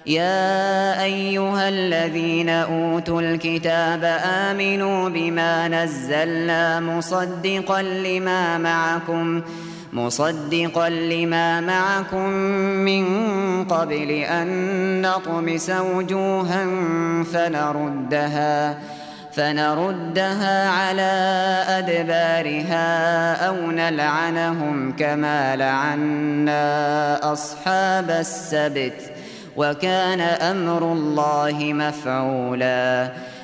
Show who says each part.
Speaker 1: يا أيها الذين أوتوا الكتاب آمنوا بما نزلنا مصدقا لما معكم من قبل أن نطمس وجوها فنردها على أدبارها أو نلعنهم كما لعنا أصحاب السبت وكان أمر الله مفعولا